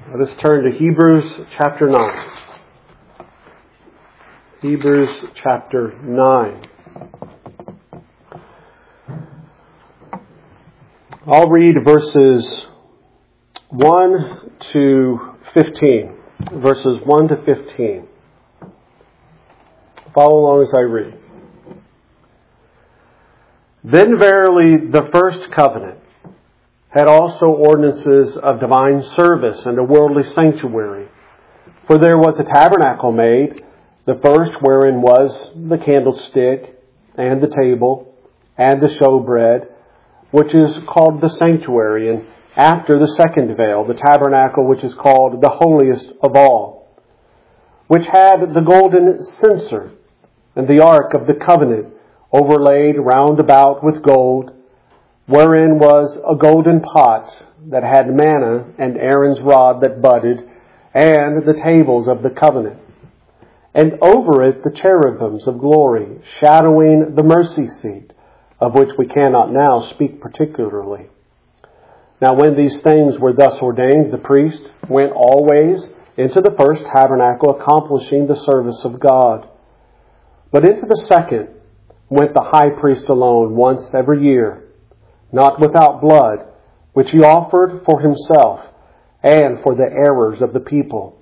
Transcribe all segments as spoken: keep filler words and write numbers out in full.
Let us turn to Hebrews chapter nine. Hebrews chapter nine. I'll read verses one to fifteen. Verses one to fifteen. Follow along as I read. Then verily the first covenant had also ordinances of divine service and a worldly sanctuary. For there was a tabernacle made, the first wherein was the candlestick, and the table, and the showbread, which is called the sanctuary, and after the second veil, the tabernacle which is called the holiest of all, which had the golden censer, and the ark of the covenant overlaid round about with gold, wherein was a golden pot that had manna and Aaron's rod that budded, and the tables of the covenant. And over it the cherubims of glory, shadowing the mercy seat, of which we cannot now speak particularly. Now when these things were thus ordained, the priest went always into the first tabernacle, accomplishing the service of God. But into the second went the high priest alone once every year, not without blood, which he offered for himself and for the errors of the people.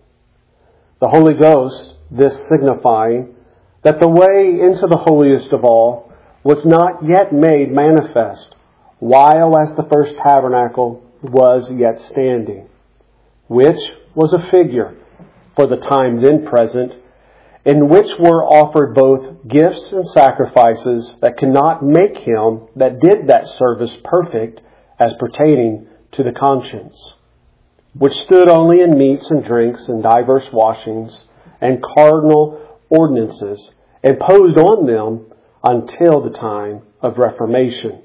The Holy Ghost, this signifying that the way into the holiest of all was not yet made manifest, while as the first tabernacle was yet standing, which was a figure for the time then present, in which were offered both gifts and sacrifices that cannot make him that did that service perfect as pertaining to the conscience, which stood only in meats and drinks and divers washings and cardinal ordinances, imposed on them until the time of Reformation.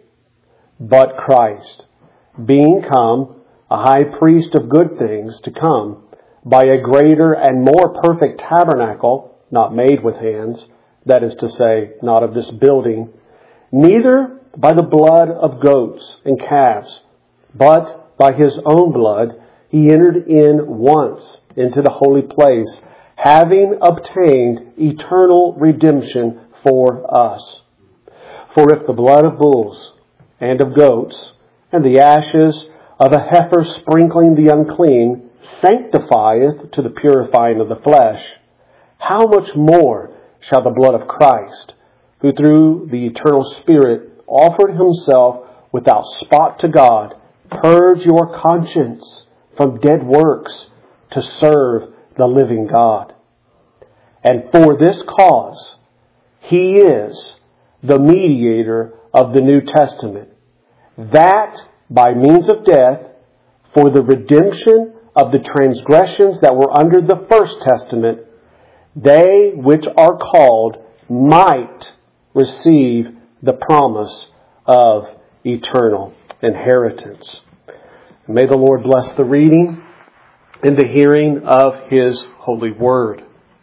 But Christ, being come a high priest of good things to come, by a greater and more perfect tabernacle, not made with hands, that is to say, not of this building, neither by the blood of goats and calves, but by his own blood, he entered in once into the holy place, having obtained eternal redemption for us. For if the blood of bulls and of goats and the ashes of a heifer sprinkling the unclean sanctifieth to the purifying of the flesh, how much more shall the blood of Christ, who through the eternal Spirit offered himself without spot to God, purge your conscience from dead works to serve the living God? And for this cause, he is the mediator of the New Testament, that by means of death, for the redemption of the transgressions that were under the first testament, they which are called might receive the promise of eternal inheritance. May the Lord bless the reading and the hearing of His holy word.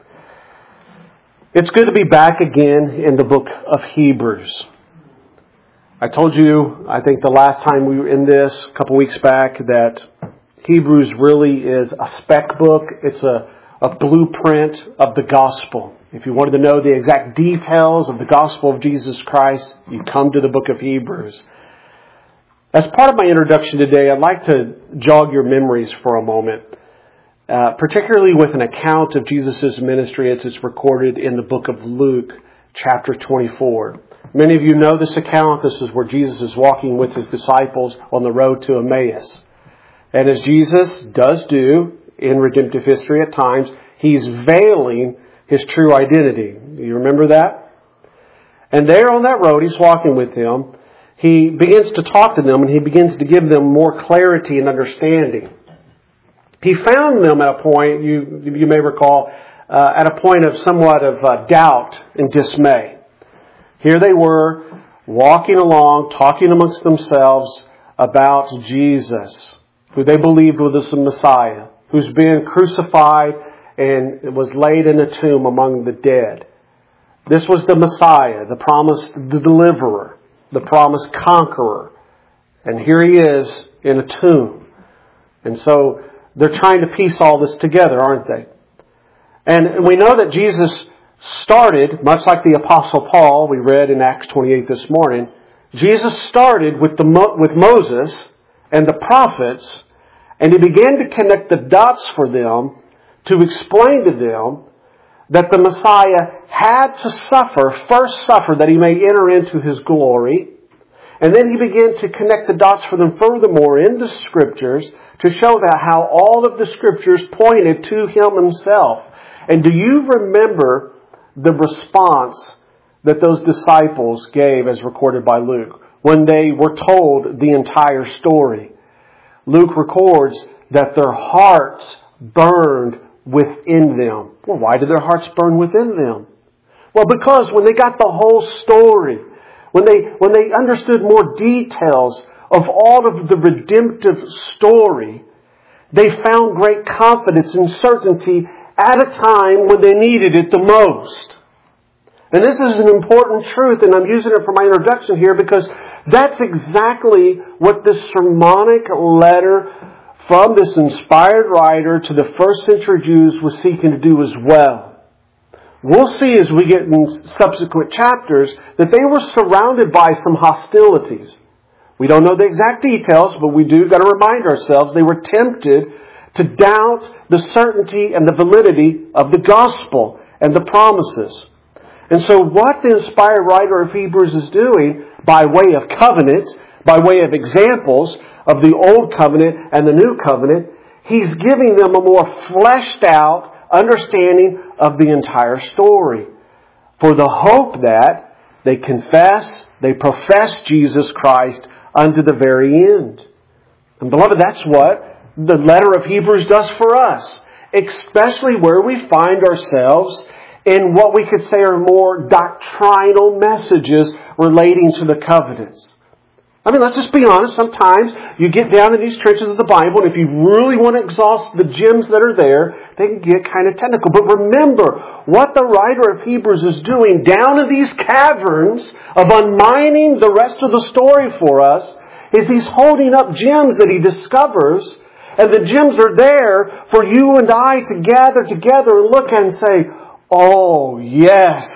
It's good to be back again in the book of Hebrews. I told you, I think the last time we were in this, a couple weeks back, that Hebrews really is a spec book. It's a a blueprint of the gospel. If you wanted to know the exact details of the gospel of Jesus Christ, you come to the book of Hebrews. As part of my introduction today, I'd like to jog your memories for a moment, uh, particularly with an account of Jesus' ministry as it's recorded in the book of Luke, chapter twenty-four. Many of you know this account. This is where Jesus is walking with His disciples on the road to Emmaus. And as Jesus does do in redemptive history at times, He's veiling His true identity. Do you remember that? And there on that road, He's walking with them. He begins to talk to them, and He begins to give them more clarity and understanding. He found them at a point, you, you may recall, uh, at a point of somewhat of uh, doubt and dismay. Here they were, walking along, talking amongst themselves about Jesus, who they believed was the Messiah, who's been crucified and was laid in a tomb among the dead. This was the Messiah, the promised deliverer, the promised conqueror. And here He is in a tomb. And so they're trying to piece all this together, aren't they? And we know that Jesus started, much like the Apostle Paul, we read in Acts twenty-eight this morning, Jesus started with, the, with Moses and the prophets, and He began to connect the dots for them to explain to them that the Messiah had to suffer, first suffer that He may enter into His glory. And then He began to connect the dots for them furthermore in the Scriptures to show that how all of the Scriptures pointed to Him Himself. And do you remember the response that those disciples gave as recorded by Luke when they were told the entire story? Luke records that their hearts burned within them. Well, why did their hearts burn within them? Well, because when they got the whole story, when they, when they understood more details of all of the redemptive story, they found great confidence and certainty at a time when they needed it the most. And this is an important truth, and I'm using it for my introduction here because that's exactly what this sermonic letter from this inspired writer to the first century Jews was seeking to do as well. We'll see as we get in subsequent chapters that they were surrounded by some hostilities. We don't know the exact details, but we do got to remind ourselves they were tempted to doubt the certainty and the validity of the gospel and the promises. And so what the inspired writer of Hebrews is doing by way of covenant, by way of examples of the old covenant and the new covenant, he's giving them a more fleshed out understanding of the entire story. For the hope that they confess, they profess Jesus Christ unto the very end. And beloved, that's what the letter of Hebrews does for us, especially where we find ourselves in what we could say are more doctrinal messages relating to the covenants. I mean, let's just be honest. Sometimes you get down in these trenches of the Bible, and if you really want to exhaust the gems that are there, they can get kind of technical. But remember, what the writer of Hebrews is doing down in these caverns of unmining the rest of the story for us is he's holding up gems that he discovers. And the gems are there for you and I to gather together and look at and say, oh, yes.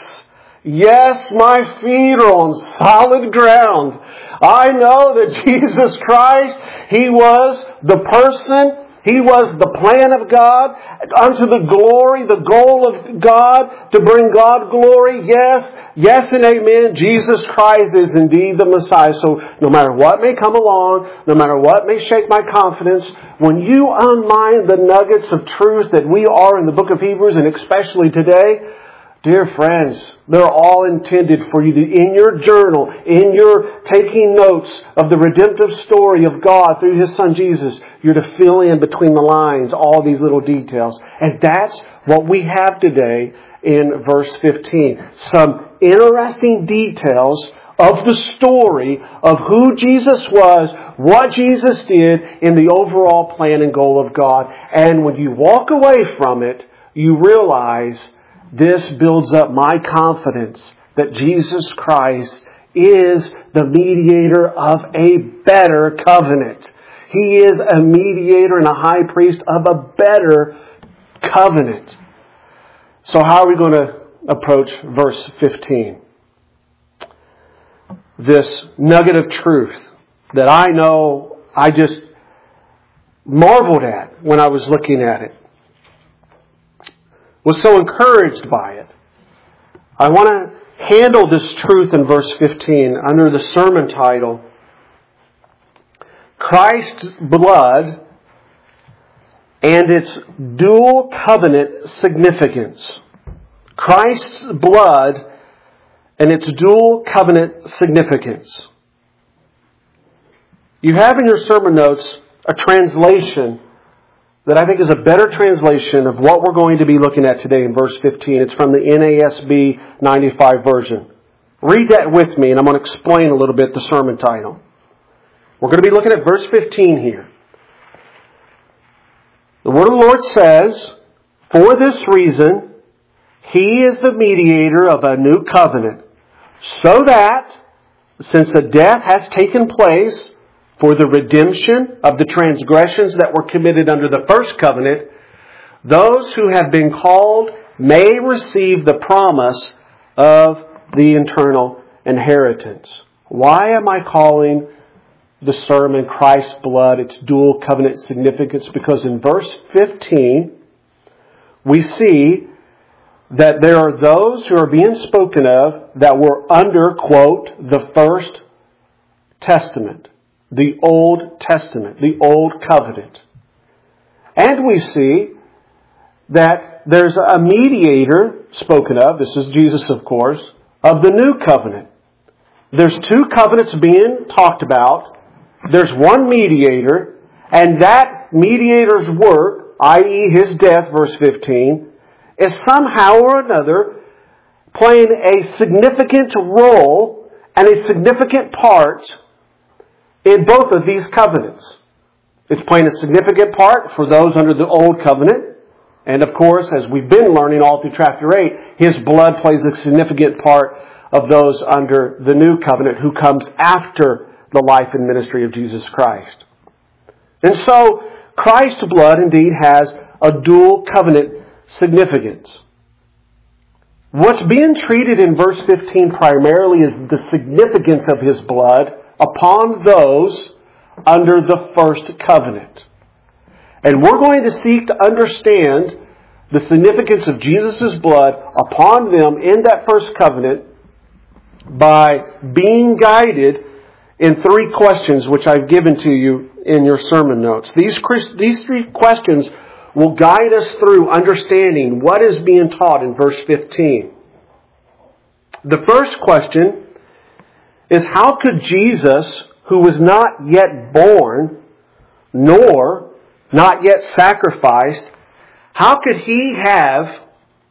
Yes, my feet are on solid ground. I know that Jesus Christ, He was the person, He was the plan of God, unto the glory, the goal of God, to bring God glory. Yes, yes and amen. Jesus Christ is indeed the Messiah. So no matter what may come along, no matter what may shake my confidence, when you unmine the nuggets of truth that we are in the book of Hebrews, and especially today, dear friends, they're all intended for you to, in your journal, in your taking notes of the redemptive story of God through His Son Jesus, you're to fill in between the lines all these little details. And that's what we have today in verse fifteen. Some interesting details of the story of who Jesus was, what Jesus did in the overall plan and goal of God. And when you walk away from it, you realize this builds up my confidence that Jesus Christ is the mediator of a better covenant. He is a mediator and a high priest of a better covenant. So how are we going to approach verse fifteen? This nugget of truth that I know I just marveled at when I was looking at it. Was so encouraged by it. I want to handle this truth in verse fifteen under the sermon title, Christ's blood and its dual covenant significance. Christ's blood and its dual covenant significance. You have in your sermon notes a translation that I think is a better translation of what we're going to be looking at today in verse fifteen. It's from the N A S B ninety-five version. Read that with me, and I'm going to explain a little bit the sermon title. We're going to be looking at verse fifteen here. The Word of the Lord says, "For this reason, He is the mediator of a new covenant, so that, since a death has taken place for the redemption of the transgressions that were committed under the first covenant, those who have been called may receive the promise of the eternal inheritance. Why am I calling the sermon Christ's blood its dual covenant significance? Because in verse fifteen, we see that there are those who are being spoken of that were under, quote, the first testament, the Old Testament, the Old Covenant. And we see that there's a mediator spoken of, this is Jesus of course, of the New Covenant. There's two covenants being talked about. There's one mediator, and that mediator's work, that is his death, verse fifteen, is somehow or another playing a significant role and a significant part in both of these covenants. It's playing a significant part for those under the Old Covenant. And of course, as we've been learning all through chapter eight, His blood plays a significant part of those under the New Covenant who comes after the life and ministry of Jesus Christ. And so, Christ's blood indeed has a dual covenant significance. What's being treated in verse fifteen primarily is the significance of His blood upon those under the first covenant. And we're going to seek to understand the significance of Jesus' blood upon them in that first covenant by being guided in three questions which I've given to you in your sermon notes. These, these three questions will guide us through understanding what is being taught in verse fifteen. The first question is, how could Jesus, who was not yet born, nor not yet sacrificed, how could He have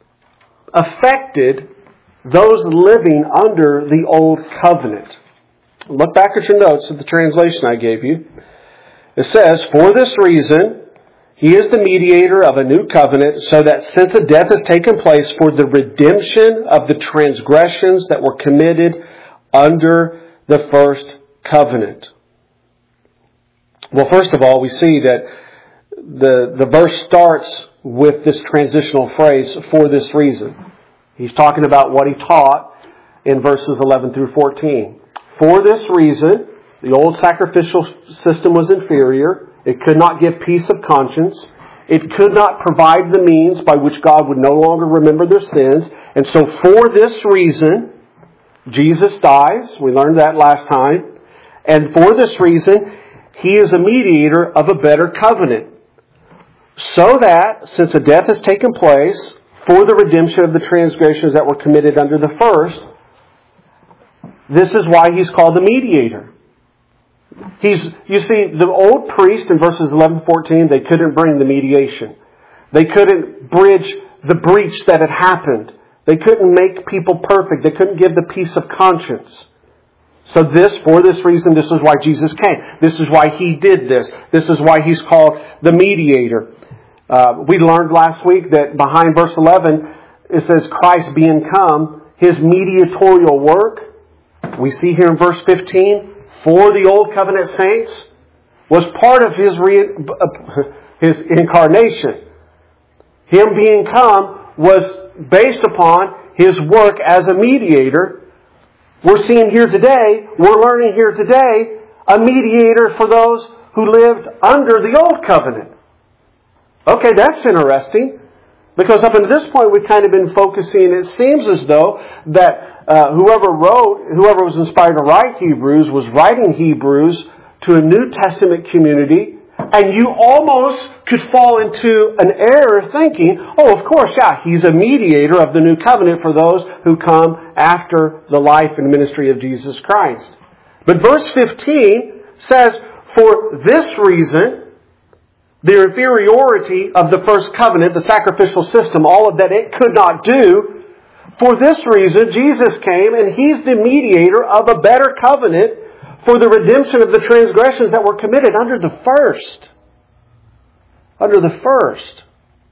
affected those living under the Old Covenant? Look back at your notes at the translation I gave you. It says, for this reason, He is the mediator of a new covenant, so that since a death has taken place for the redemption of the transgressions that were committed under the first covenant. Well, first of all, we see that the, the verse starts with this transitional phrase, for this reason. He's talking about what He taught in verses eleven through fourteen. For this reason, the old sacrificial system was inferior. It could not give peace of conscience. It could not provide the means by which God would no longer remember their sins. And so for this reason, Jesus dies. We learned that last time. And for this reason, He is a mediator of a better covenant. So that, since a death has taken place for the redemption of the transgressions that were committed under the first, this is why He's called the mediator. He's, you see, the old priest in verses eleven to fourteen, they couldn't bring the mediation. They couldn't bridge the breach that had happened. They couldn't make people perfect. They couldn't give the peace of conscience. So this, for this reason, this is why Jesus came. This is why He did this. This is why He's called the mediator. Uh, we learned last week that behind verse eleven, it says Christ being come, His mediatorial work. We see here in verse fifteen, for the Old Covenant saints, was part of His, re- His incarnation. Him being come was based upon His work as a mediator. We're seeing here today, we're learning here today, a mediator for those who lived under the Old Covenant. Okay, that's interesting. Because up until this point, we've kind of been focusing, it seems as though that uh, whoever wrote, whoever was inspired to write Hebrews was writing Hebrews to a New Testament community. And you almost could fall into an error thinking, oh, of course, yeah, He's a mediator of the new covenant for those who come after the life and ministry of Jesus Christ. But verse fifteen says, for this reason, the inferiority of the first covenant, the sacrificial system, all of that it could not do, for this reason, Jesus came and He's the mediator of a better covenant for the redemption of the transgressions that were committed under the first. Under the first.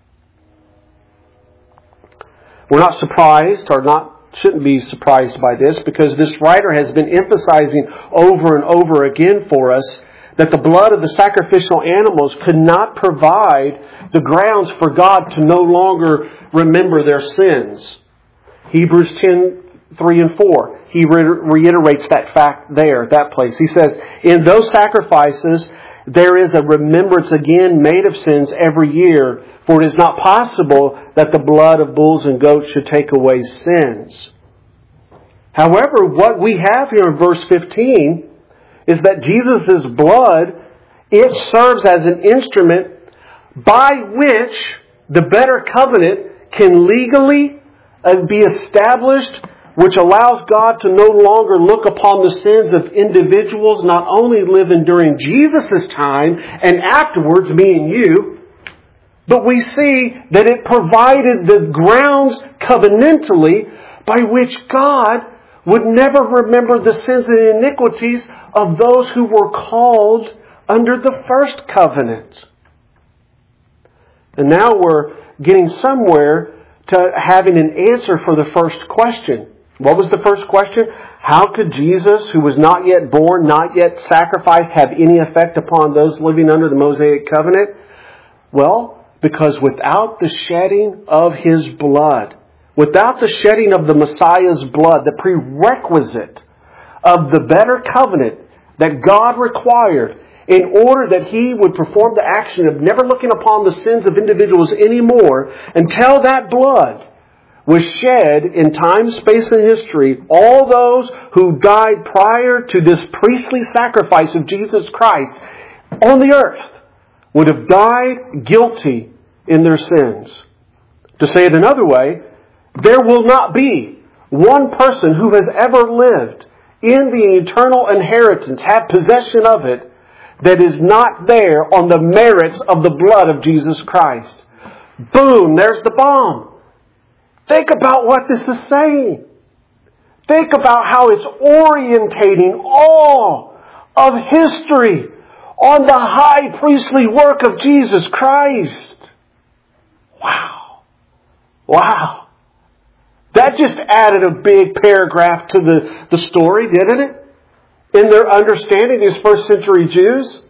We're not surprised, or not shouldn't be surprised by this, because this writer has been emphasizing over and over again for us that the blood of the sacrificial animals could not provide the grounds for God to no longer remember their sins. Hebrews ten, three and four. He reiterates that fact there, that place. He says, in those sacrifices, there is a remembrance again made of sins every year, for it is not possible that the blood of bulls and goats should take away sins. However, what we have here in verse fifteen is that Jesus' blood, it serves as an instrument by which the better covenant can legally be established, which allows God to no longer look upon the sins of individuals not only living during Jesus' time and afterwards, me and you, but we see that it provided the grounds covenantally by which God would never remember the sins and iniquities of those who were called under the first covenant. And now we're getting somewhere to having an answer for the first question. What was the first question? How could Jesus, who was not yet born, not yet sacrificed, have any effect upon those living under the Mosaic covenant? Well, because without the shedding of His blood, without the shedding of the Messiah's blood, the prerequisite of the better covenant that God required in order that He would perform the action of never looking upon the sins of individuals anymore, until that blood was shed in time, space, and history, all those who died prior to this priestly sacrifice of Jesus Christ on the earth would have died guilty in their sins. To say it another way, there will not be one person who has ever lived in the eternal inheritance, have possession of it, that is not there on the merits of the blood of Jesus Christ. Boom, there's the bomb. Think about what this is saying. Think about how it's orientating all of history on the high priestly work of Jesus Christ. Wow. Wow. That just added a big paragraph to the, the story, didn't it? In their understanding, these first century Jews.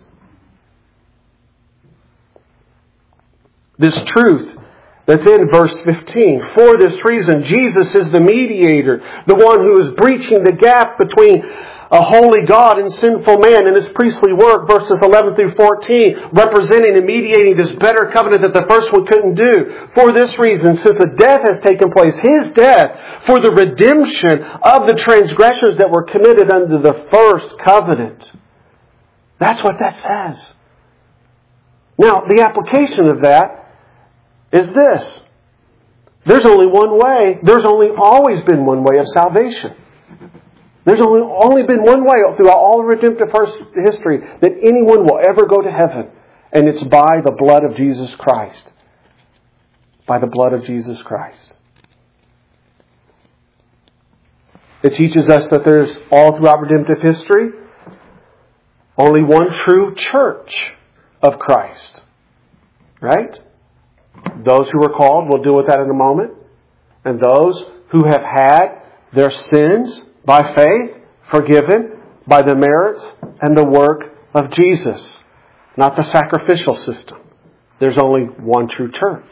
This truth that's in verse fifteen. For this reason, Jesus is the mediator, the one who is breaching the gap between a holy God and sinful man in His priestly work, verses eleven through fourteen, representing and mediating this better covenant that the first one couldn't do. For this reason, since a death has taken place, His death, for the redemption of the transgressions that were committed under the first covenant. That's what that says. Now, the application of that is this. There's only one way. There's only always been one way of salvation. There's only, only been one way throughout all redemptive history that anyone will ever go to heaven. And it's by the blood of Jesus Christ. By the blood of Jesus Christ. It teaches us that there's, all throughout redemptive history, only one true church of Christ. Right? Those who are called, we'll deal with that in a moment. And those who have had their sins by faith forgiven by the merits and the work of Jesus. Not the sacrificial system. There's only one true church.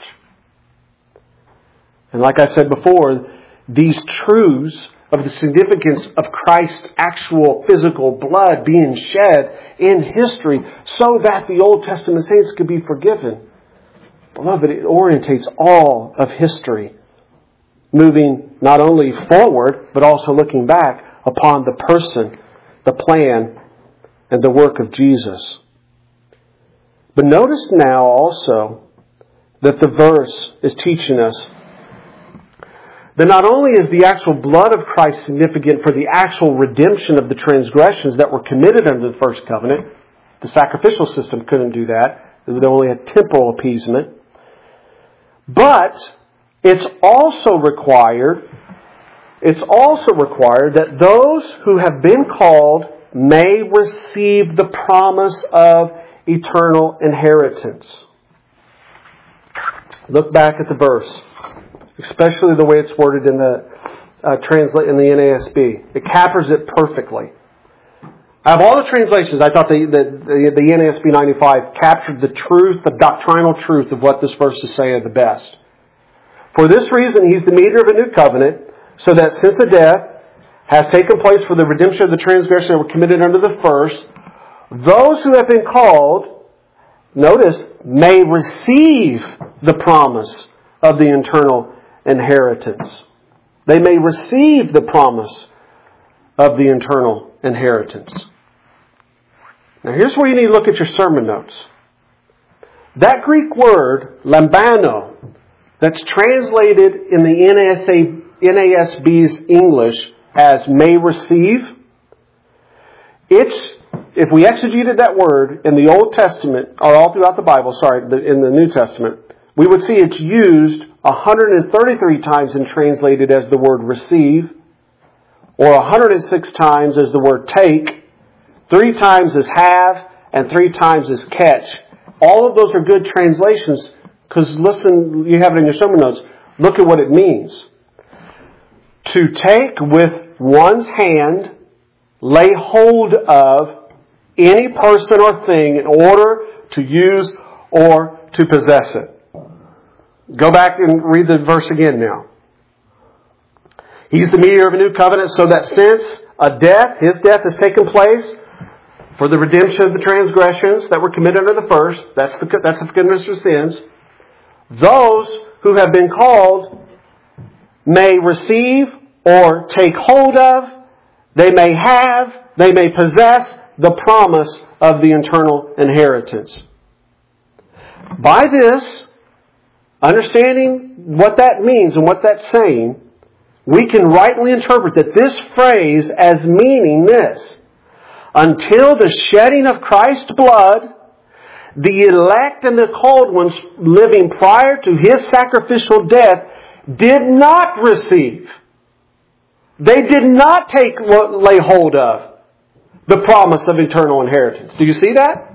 And like I said before, these truths of the significance of Christ's actual physical blood being shed in history so that the Old Testament saints could be forgiven. Beloved, it orientates all of history, moving not only forward, but also looking back upon the person, the plan, and the work of Jesus. But notice now also that the verse is teaching us that not only is the actual blood of Christ significant for the actual redemption of the transgressions that were committed under the first covenant, the sacrificial system couldn't do that, they only had temporal appeasement, but it's also required, it's also required that those who have been called may receive the promise of eternal inheritance. Look back at the verse, especially the way it's worded in the uh, translate in the N A S B. It captures it perfectly. Out of all the translations, I thought the, the, the N A S B ninety-five captured the truth, the doctrinal truth of what this verse is saying the best. For this reason, He's the mediator of a new covenant, so that since a death has taken place for the redemption of the transgression that were committed under the first, those who have been called, notice, may receive the promise of the eternal inheritance. They may receive the promise of the eternal inheritance. Now here's where you need to look at your sermon notes. That Greek word, lambano, that's translated in the N A S B's English as may receive, it's, if we exegeted that word in the Old Testament, or all throughout the Bible, sorry, in the New Testament, we would see it's used one hundred thirty-three times and translated as the word receive, or one hundred six times as the word take, three times as have, and three times as catch. All of those are good translations, because listen, you have it in your sermon notes, look at what it means. To take with one's hand, lay hold of any person or thing in order to use or to possess it. Go back and read the verse again now. He's the mediator of a new covenant, so that since a death, His death has taken place for the redemption of the transgressions that were committed under the first, that's the, that's the forgiveness of sins, those who have been called may receive or take hold of, they may have, they may possess the promise of the eternal inheritance. By this, understanding what that means and what that's saying, we can rightly interpret that this phrase as meaning this: until the shedding of Christ's blood, the elect and the called ones living prior to His sacrificial death did not receive. They did not take, lay hold of the promise of eternal inheritance. Do you see that?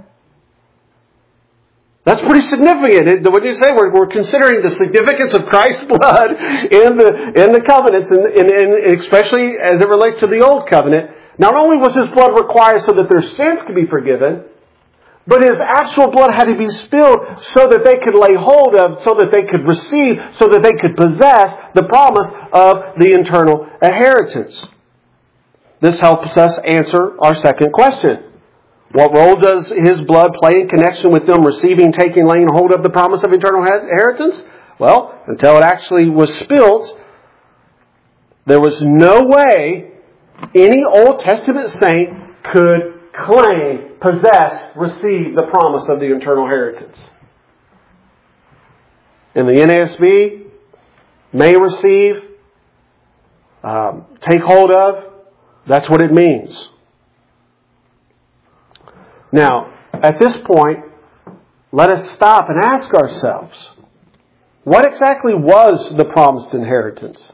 That's pretty significant. What do you say? We're, we're considering the significance of Christ's blood in the in the covenants, and, and, and especially as it relates to the Old Covenant. Not only was His blood required so that their sins could be forgiven, but His actual blood had to be spilled so that they could lay hold of, so that they could receive, so that they could possess the promise of the eternal inheritance. This helps us answer our second question. What role does His blood play in connection with them receiving, taking, laying hold of the promise of eternal inheritance? Well, until it actually was spilt, there was no way any Old Testament saint could claim, possess, receive the promise of the eternal inheritance. In the N A S B, may receive, um, take hold of, that's what it means. Now, at this point, let us stop and ask ourselves, what exactly was the promised inheritance?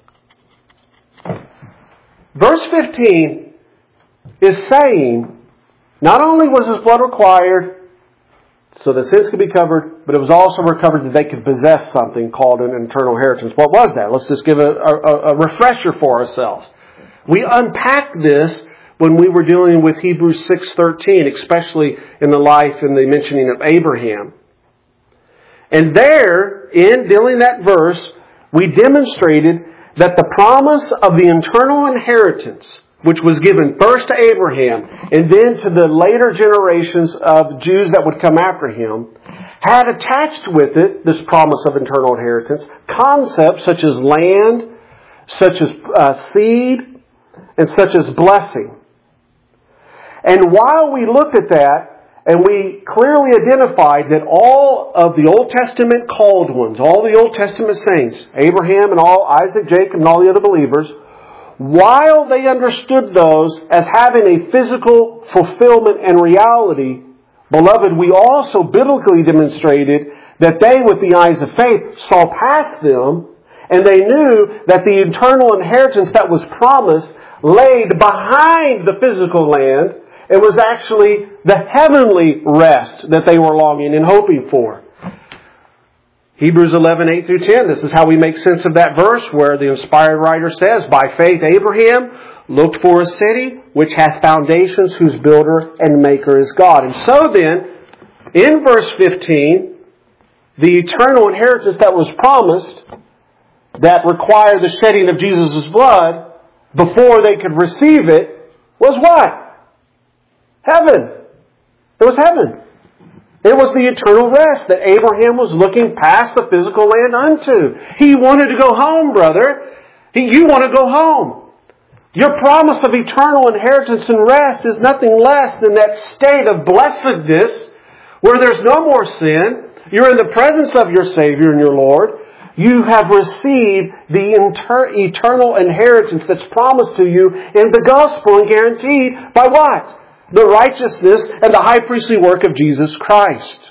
Verse fifteen is saying, not only was His blood required so that sins could be covered, but it was also recovered that they could possess something called an eternal inheritance. What was that? Let's just give a, a, a refresher for ourselves. We unpacked this when we were dealing with Hebrews six thirteen, especially in the life and the mentioning of Abraham. And there, in dealing that verse, we demonstrated that the promise of the eternal inheritance, which was given first to Abraham and then to the later generations of Jews that would come after him, had attached with it, this promise of eternal inheritance, concepts such as land, such as uh, seed, and such as blessing. And while we looked at that, and we clearly identified that all of the Old Testament called ones, all the Old Testament saints, Abraham and all, Isaac, Jacob, and all the other believers, while they understood those as having a physical fulfillment and reality, beloved, we also biblically demonstrated that they, with the eyes of faith, saw past them, and they knew that the eternal inheritance that was promised laid behind the physical land. It was actually the heavenly rest that they were longing and hoping for. Hebrews eleven, eight through ten. This is how we make sense of that verse where the inspired writer says, by faith Abraham looked for a city which hath foundations, whose builder and maker is God. And so then, in verse fifteen, the eternal inheritance that was promised, that required the shedding of Jesus' blood before they could receive it, was what? Heaven. It was heaven. It was the eternal rest that Abraham was looking past the physical land unto. He wanted to go home, brother. He, you want to go home. Your promise of eternal inheritance and rest is nothing less than that state of blessedness where there's no more sin. You're in the presence of your Savior and your Lord. You have received the inter- eternal inheritance that's promised to you in the gospel and guaranteed by what? The righteousness and the high priestly work of Jesus Christ.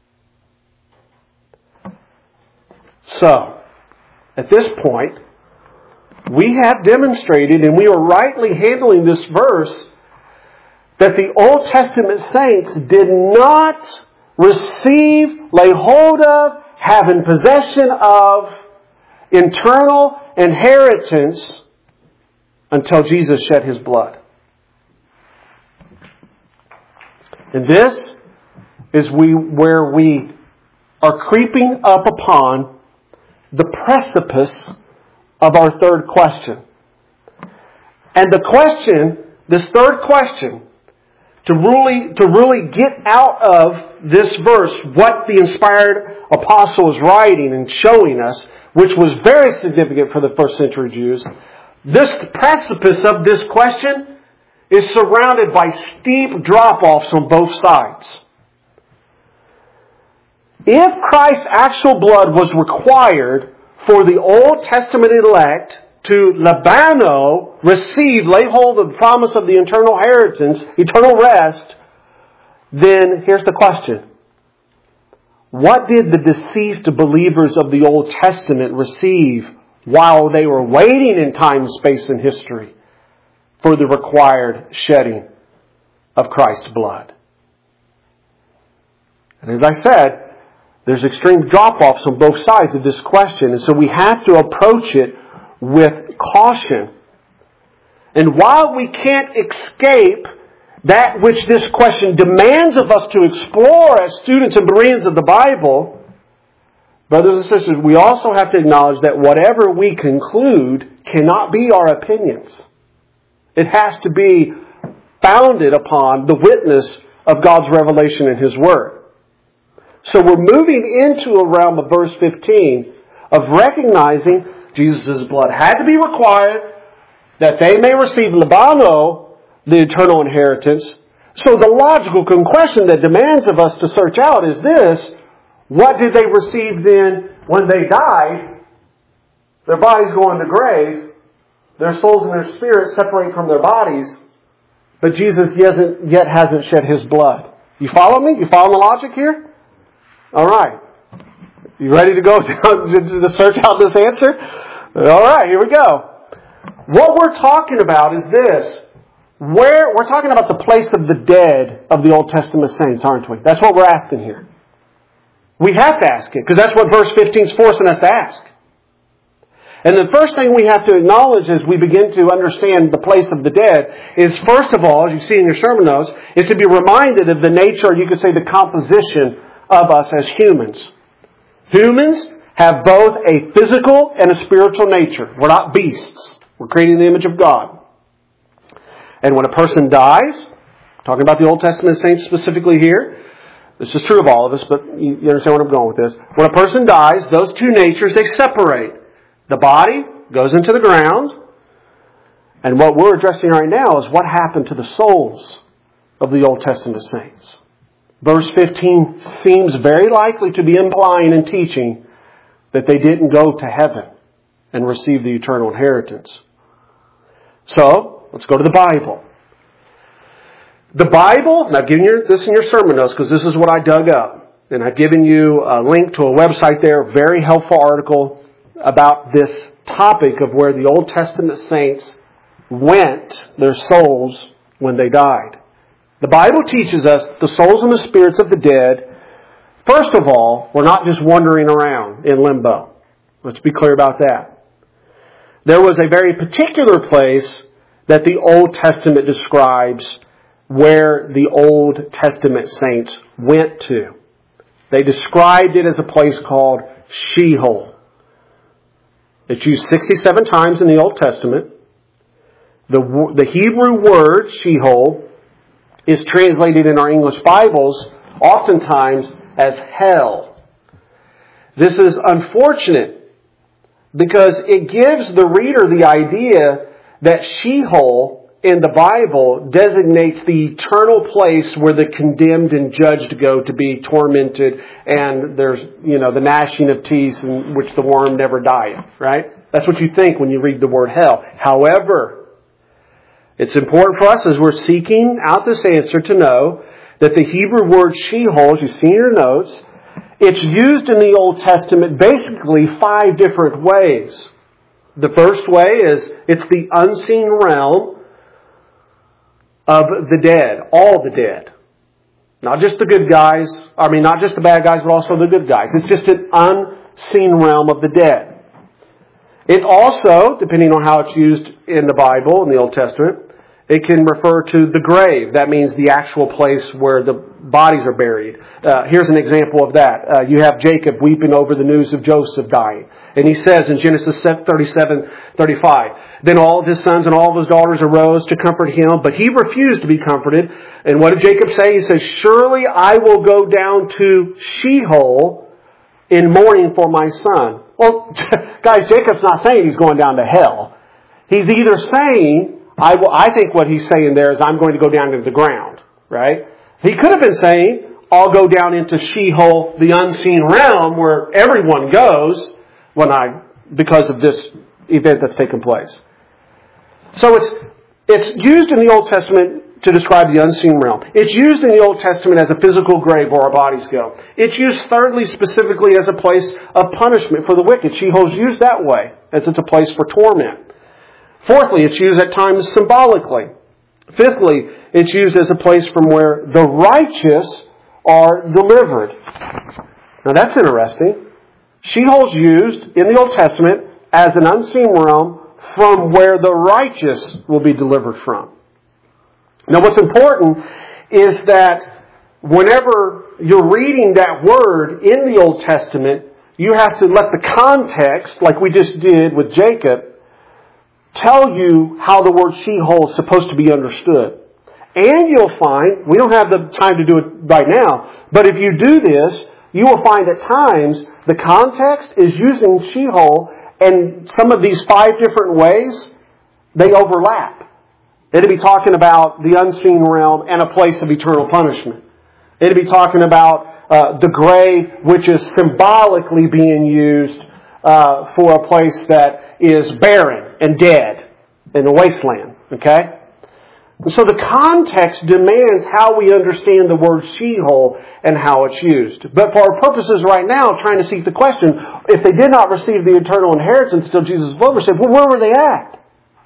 So, at this point, we have demonstrated, and we are rightly handling this verse, that the Old Testament saints did not receive, lay hold of, have in possession of eternal inheritance until Jesus shed His blood. And this is we where we are creeping up upon the precipice of our third question. And the question, this third question, to really, to really get out of this verse what the inspired apostle is writing and showing us, which was very significant for the first century Jews, this precipice of this question is surrounded by steep drop-offs on both sides. If Christ's actual blood was required for the Old Testament elect to labano, receive, lay hold of the promise of the eternal inheritance, eternal rest, then here's the question. What did the deceased believers of the Old Testament receive while they were waiting in time, space, and history for the required shedding of Christ's blood? And as I said, there's extreme drop-offs on both sides of this question, and so we have to approach it with caution. And while we can't escape that which this question demands of us to explore as students and Bereans of the Bible, brothers and sisters, we also have to acknowledge that whatever we conclude cannot be our opinions. It has to be founded upon the witness of God's revelation in His Word. So we're moving into a realm of verse fifteen of recognizing Jesus' blood had to be required that they may receive labano, the eternal inheritance. So the logical question that demands of us to search out is this: what did they receive then when they died? Their bodies go in the grave. Their souls and their spirits separate from their bodies. But Jesus yet hasn't shed His blood. You follow me? You follow the logic here? All right. You ready to go to search out this answer? All right, here we go. What we're talking about is this. Where we're talking about the place of the dead of the Old Testament saints, aren't we? That's what we're asking here. We have to ask it, because that's what verse fifteen is forcing us to ask. And the first thing we have to acknowledge as we begin to understand the place of the dead is, first of all, as you see in your sermon notes, is to be reminded of the nature, or you could say the composition of us as humans. Humans have both a physical and a spiritual nature. We're not beasts. We're created in the image of God. And when a person dies, talking about the Old Testament saints specifically here, this is true of all of us, but you understand where I'm going with this. When a person dies, those two natures, they separate. The body goes into the ground, and what we're addressing right now is what happened to the souls of the Old Testament saints. Verse fifteen seems very likely to be implying and teaching that they didn't go to heaven and receive the eternal inheritance. So, let's go to the Bible. The Bible, and I've given you this in your sermon notes because this is what I dug up. And I've given you a link to a website there, a very helpful article about this topic of where the Old Testament saints went, their souls, when they died. The Bible teaches us the souls and the spirits of the dead First of all, we're not just wandering around in limbo. Let's be clear about that. There was a very particular place that the Old Testament describes where the Old Testament saints went to. They described it as a place called Sheol. It's used sixty-seven times in the Old Testament. The, the Hebrew word Sheol is translated in our English Bibles oftentimes as hell. This is unfortunate because it gives the reader the idea that Sheol in the Bible designates the eternal place where the condemned and judged go to be tormented, and there's, you know, the gnashing of teeth in which the worm never dieth, right? That's what you think when you read the word hell. However, it's important for us as we're seeking out this answer to know that the Hebrew word Sheol, as you see in your notes, it's used in the Old Testament basically five different ways. The first way is it's the unseen realm of the dead, all the dead. Not just the good guys, I mean not just the bad guys, but also the good guys. It's just an unseen realm of the dead. It also, depending on how it's used in the Bible, in the Old Testament, it can refer to the grave. That means the actual place where the bodies are buried. Uh, here's an example of that. Uh, you have Jacob weeping over the news of Joseph dying. And he says in Genesis thirty-seven thirty-five, then all of his sons and all of his daughters arose to comfort him, but he refused to be comforted. And what did Jacob say? He says, surely I will go down to Sheol in mourning for my son. Well, guys, Jacob's not saying he's going down to hell. He's either saying, I, will, I think what he's saying there is I'm going to go down into the ground, right? He could have been saying, I'll go down into Sheol, the unseen realm where everyone goes when I, because of this event that's taken place. So it's, it's used in the Old Testament to describe the unseen realm. It's used in the Old Testament as a physical grave where our bodies go. It's used thirdly, specifically as a place of punishment for the wicked. Sheol's used that way, as it's a place for torment. Fourthly, it's used at times symbolically. Fifthly, it's used as a place from where the righteous are delivered. Now that's interesting. Sheol's used in the Old Testament as an unseen realm from where the righteous will be delivered from. Now what's important is that whenever you're reading that word in the Old Testament, you have to let the context, like we just did with Jacob, tell you how the word Sheol is supposed to be understood. And you'll find, we don't have the time to do it right now, but if you do this, you will find at times the context is using Sheol, and some of these five different ways, they overlap. It'll be talking about the unseen realm and a place of eternal punishment. It'll be talking about uh, the grave, which is symbolically being used uh, for a place that is barren and dead in the wasteland. Okay? And so the context demands how we understand the word Sheol and how it's used. But for our purposes right now, trying to seek the question, if they did not receive the eternal inheritance until Jesus was over, said, well, where were they at?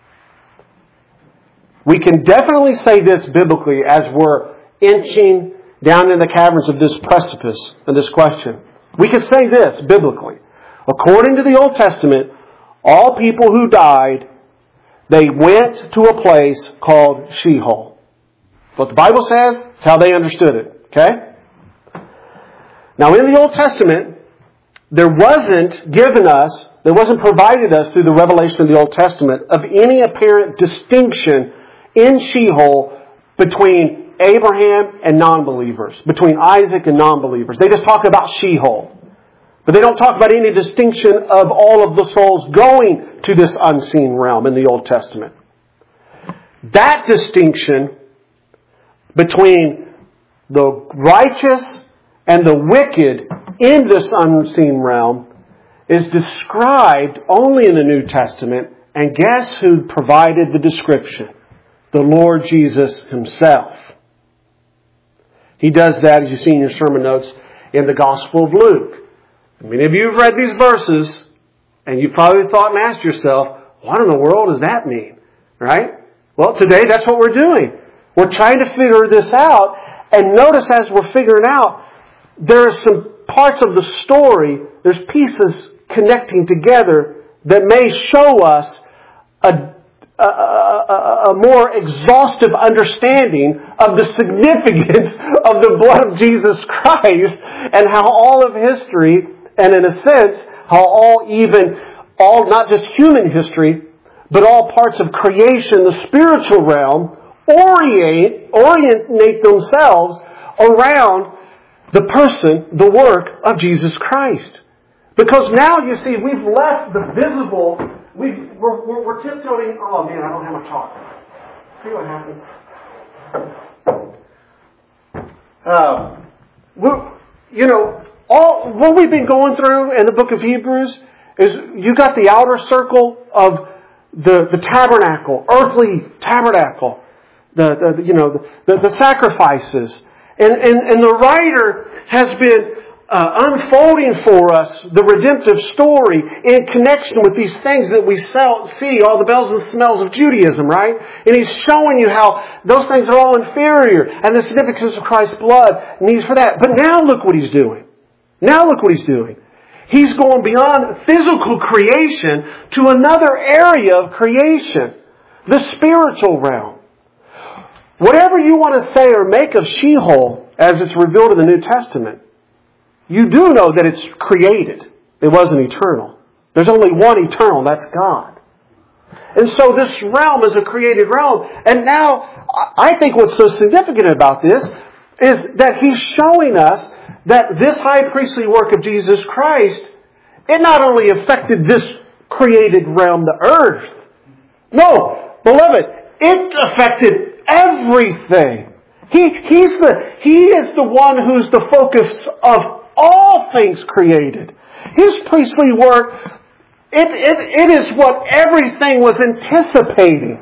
We can definitely say this biblically as we're inching down in the caverns of this precipice in this question. We could say this biblically. According to the Old Testament, all people who died, they went to a place called Sheol. What the Bible says, it's how they understood it. Okay? Now in the Old Testament, there wasn't given us, there wasn't provided us through the revelation of the Old Testament of any apparent distinction in Sheol between Abraham and non-believers, between Isaac and non-believers. They just talk about Sheol. But they don't talk about any distinction of all of the souls going to this unseen realm in the Old Testament. That distinction between the righteous and the wicked in this unseen realm is described only in the New Testament. And guess who provided the description? The Lord Jesus Himself. He does that, as you see in your sermon notes, in the Gospel of Luke. Many of you have read these verses, and you probably thought and asked yourself, what in the world does that mean? Right? Well, today that's what we're doing. We're trying to figure this out, and notice as we're figuring out, there are some parts of the story, there's pieces connecting together that may show us a, a, a, a more exhaustive understanding of the significance of the blood of Jesus Christ and how all of history, and in a sense, how all even, all not just human history, but all parts of creation, the spiritual realm, orient, orientate themselves around the person, the work of Jesus Christ. Because now, you see, we've left the visible, we've, we're, we're, we're tiptoeing, oh man, I don't have my chalk. See what happens. Um, we're, you know, all what we've been going through in the book of Hebrews is you got the outer circle of the, the tabernacle, earthly tabernacle, the, the you know the, the, the sacrifices, and, and and the writer has been uh, unfolding for us the redemptive story in connection with these things that we sell, see, all the bells and smells of Judaism, right? And he's showing you how those things are all inferior and the significance of Christ's blood needs for that. But now look what he's doing. Now look what he's doing. He's going beyond physical creation to another area of creation, the spiritual realm. Whatever you want to say or make of Sheol as it's revealed in the New Testament, you do know that it's created. It wasn't eternal. There's only one eternal, that's God. And so this realm is a created realm. And now, I think what's so significant about this is that he's showing us that this high priestly work of Jesus Christ, it not only affected this created realm, the earth. No, beloved, it affected everything. He, he's the, he is the one who's the focus of all things created. His priestly work, it, it, it is what everything was anticipating.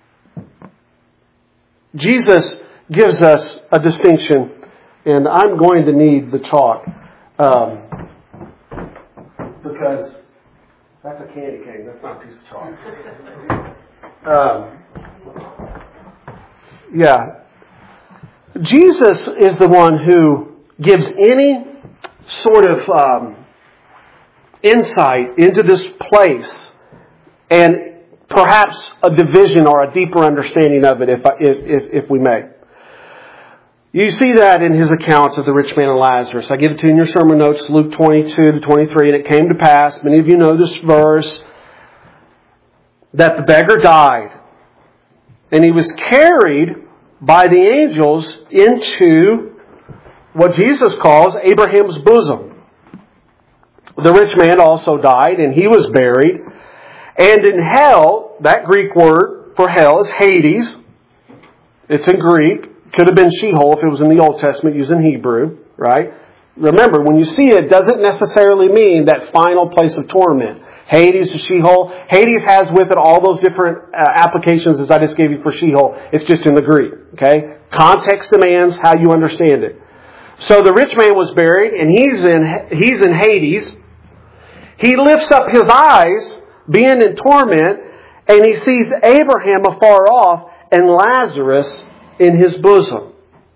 Jesus gives us a distinction, and I'm going to need the chalk um, because that's a candy cane. That's not a piece of chalk. Um, yeah. Jesus is the one who gives any sort of um, insight into this place and perhaps a division or a deeper understanding of it, if, if, if we may. You see that in his accounts of the rich man and Lazarus. I give it to you in your sermon notes, Luke twenty-two to twenty-three. And it came to pass, many of you know this verse, that the beggar died. And he was carried by the angels into what Jesus calls Abraham's bosom. The rich man also died, and he was buried. And in hell, that Greek word for hell is Hades. It's in Greek. Could have been Sheol if it was in the Old Testament using Hebrew, right? Remember, when you see it, it doesn't necessarily mean that final place of torment. Hades is Sheol. Hades has with it all those different uh, applications as I just gave you for Sheol. It's just in the Greek, okay? Context demands how you understand it. So the rich man was buried, and he's in he's in Hades. He lifts up his eyes, being in torment, and he sees Abraham afar off and Lazarus in his bosom.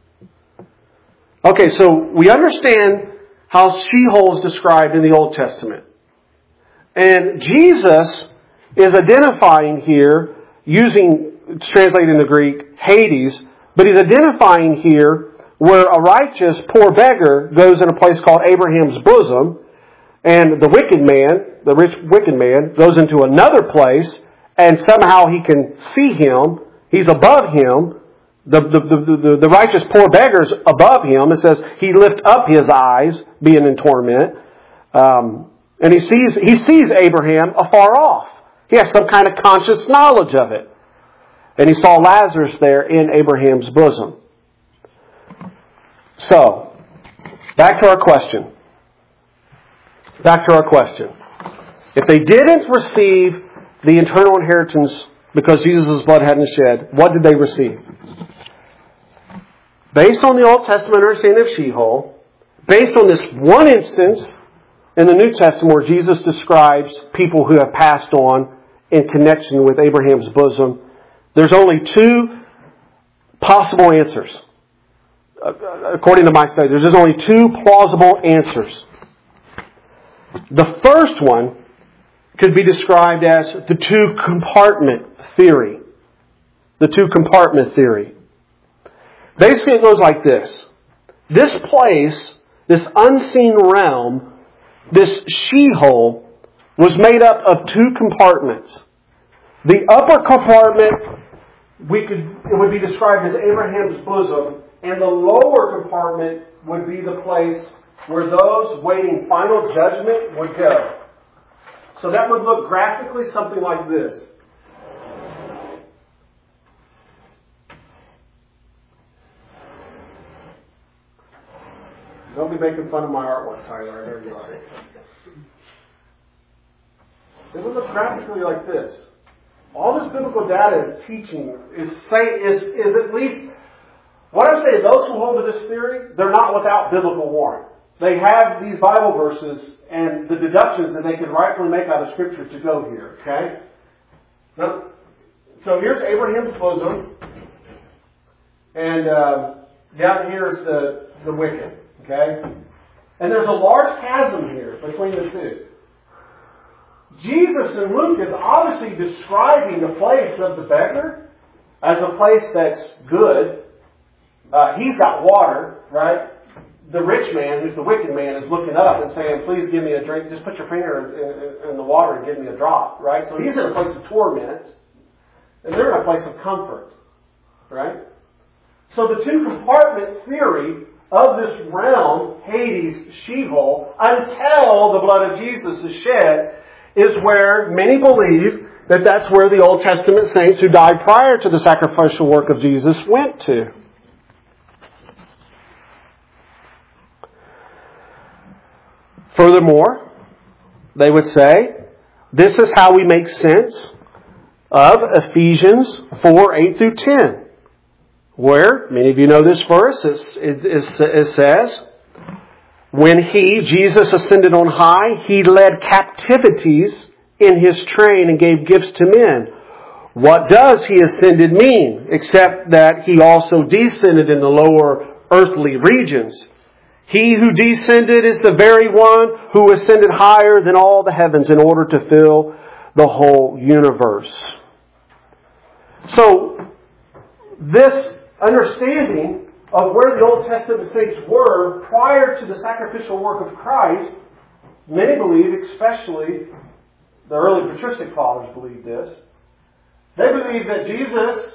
Okay, so we understand how Sheol is described in the Old Testament. And Jesus is identifying here, using, it's translated in the Greek, Hades, but he's identifying here where a righteous poor beggar goes in a place called Abraham's bosom, and the wicked man, the rich wicked man, goes into another place, and somehow he can see him, he's above him. The, the, the, the, the righteous poor beggar's above him. It says he lift up his eyes, being in torment. Um, and he sees he sees Abraham afar off. He has some kind of conscious knowledge of it. And he saw Lazarus there in Abraham's bosom. So, back to our question. Back to our question. If they didn't receive the eternal inheritance because Jesus' blood hadn't shed, what did they receive? Based on the Old Testament understanding of Sheol, based on this one instance in the New Testament where Jesus describes people who have passed on in connection with Abraham's bosom, there's only two possible answers. according to my study, there's only two plausible answers. The first one could be described as the two-compartment theory. The two-compartment theory. Basically, it goes like this. This place, this unseen realm, this Sheol, was made up of two compartments. The upper compartment, we could it would be described as Abraham's bosom, and the lower compartment would be the place where those waiting final judgment would go. So that would look graphically something like this. Don't be making fun of my artwork, Tyler. I know you are. It would look graphically like this. All this biblical data is teaching is say is is at least what I'm saying. Those who hold to this theory, they're not without biblical warrant. They have these Bible verses and the deductions that they can rightfully make out of Scripture to go here. Okay. Now, so here's Abraham's bosom, and uh, down here is the the wicked. Okay, and there's a large chasm here between the two. Jesus in Luke is obviously describing the place of the beggar as a place that's good. Uh, he's got water, right? The rich man, who's the wicked man, is looking up and saying, please give me a drink. Just put your finger in, in, in the water and give me a drop, right? So he's in a place of torment, and they're in a place of comfort, right? So the two-compartment theory of this realm, Hades, Sheol, until the blood of Jesus is shed, is where many believe that that's where the Old Testament saints who died prior to the sacrificial work of Jesus went to. Furthermore, they would say, this is how we make sense of Ephesians four, eight through ten, where, many of you know this verse, it, it, it says, when He, Jesus, ascended on high, He led captivities in His train and gave gifts to men. What does He ascended mean? Except that He also descended in the lower earthly regions. He who descended is the very one who ascended higher than all the heavens in order to fill the whole universe. So, this understanding of where the Old Testament saints were prior to the sacrificial work of Christ, many believe, especially the early patristic fathers believe this, they believe that Jesus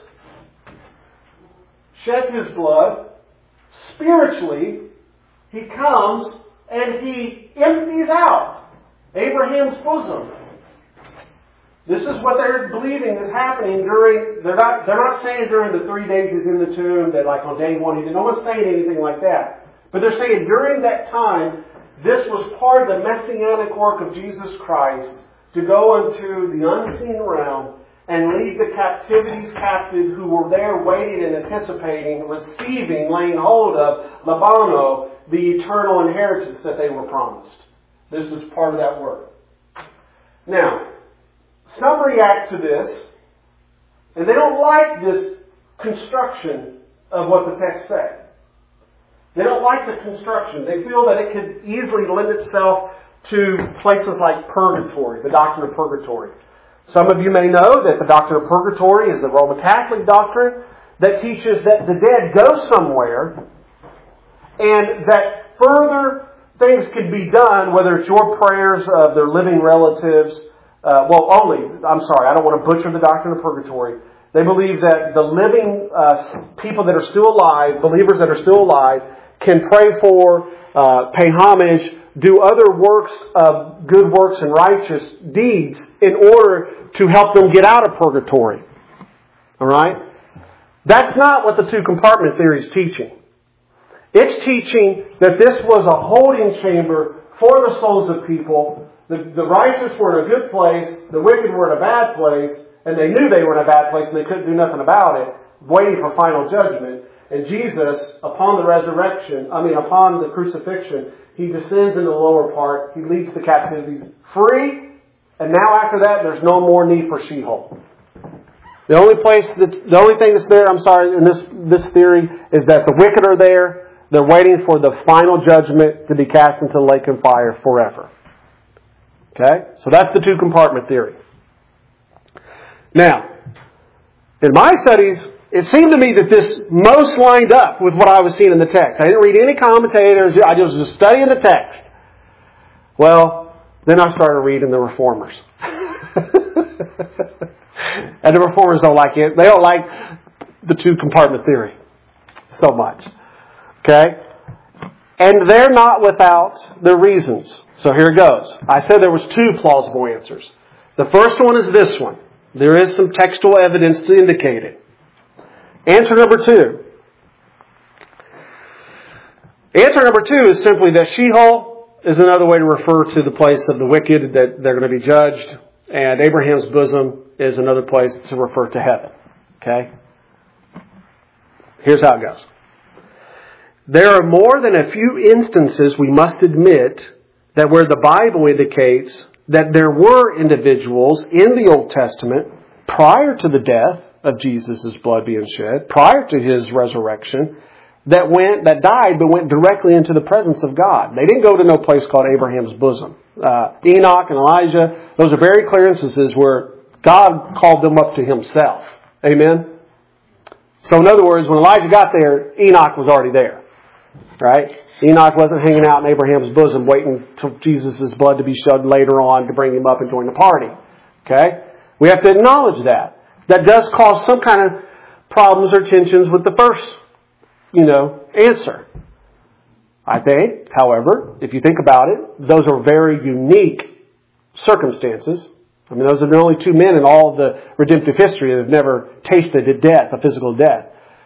sheds His blood spiritually. He comes and He empties out Abraham's bosom. This is what they're believing is happening during, they're not, they're not saying during the three days He's in the tomb that like on day one He didn't. No one's saying anything like that. But they're saying during that time, this was part of the messianic work of Jesus Christ to go into the unseen realm and lead the captivities captive who were there waiting and anticipating, receiving, laying hold of, Labano, the eternal inheritance that they were promised. This is part of that work. Now, some react to this, and they don't like this construction of what the text said. They don't like the construction. They feel that it could easily lend itself to places like purgatory, the doctrine of purgatory. Some of you may know that the doctrine of purgatory is a Roman Catholic doctrine that teaches that the dead go somewhere and that further things can be done, whether it's your prayers of their living relatives, Uh, well, only, I'm sorry, I don't want to butcher the doctrine of purgatory. They believe that the living uh, people that are still alive, believers that are still alive, can pray for, uh, pay homage, do other works of good works and righteous deeds in order to help them get out of purgatory. Alright? That's not what the two-compartment theory is teaching. It's teaching that this was a holding chamber for the souls of people. The, the righteous were in a good place, the wicked were in a bad place, and they knew they were in a bad place and they couldn't do nothing about it, waiting for final judgment. And Jesus, upon the resurrection, I mean upon the crucifixion, He descends into the lower part, He leads the captivities free, and now after that there's no more need for Sheol. The only place that the only thing that's there, I'm sorry, in this this theory is that the wicked are there. They're waiting for the final judgment to be cast into the lake of fire forever. Okay? So that's the two compartment theory. Now, in my studies, it seemed to me that this most lined up with what I was seeing in the text. I didn't read any commentators. I was just studying the text. Well, then I started reading the Reformers. And the Reformers don't like it. They don't like the two compartment theory so much. Okay? And they're not without their reasons. So here it goes. I said there was two plausible answers. The first one is this one. There is some textual evidence to indicate it. Answer number two. Answer number two is simply that Sheol is another way to refer to the place of the wicked that they're going to be judged. And Abraham's bosom is another place to refer to heaven. Okay? Here's how it goes. There are more than a few instances, we must admit, that where the Bible indicates that there were individuals in the Old Testament prior to the death of Jesus' blood being shed, prior to His resurrection, that went, that died but went directly into the presence of God. They didn't go to no place called Abraham's bosom. Uh, Enoch and Elijah, those are very clear instances where God called them up to Himself. Amen? So in other words, when Elijah got there, Enoch was already there. Right? Enoch wasn't hanging out in Abraham's bosom waiting for Jesus' blood to be shed later on to bring him up and join the party. Okay? We have to acknowledge that. That does cause some kind of problems or tensions with the first, you know, answer. I think, however, if you think about it, those are very unique circumstances. I mean, those are the only two men in all of the redemptive history that have never tasted a death, a physical death.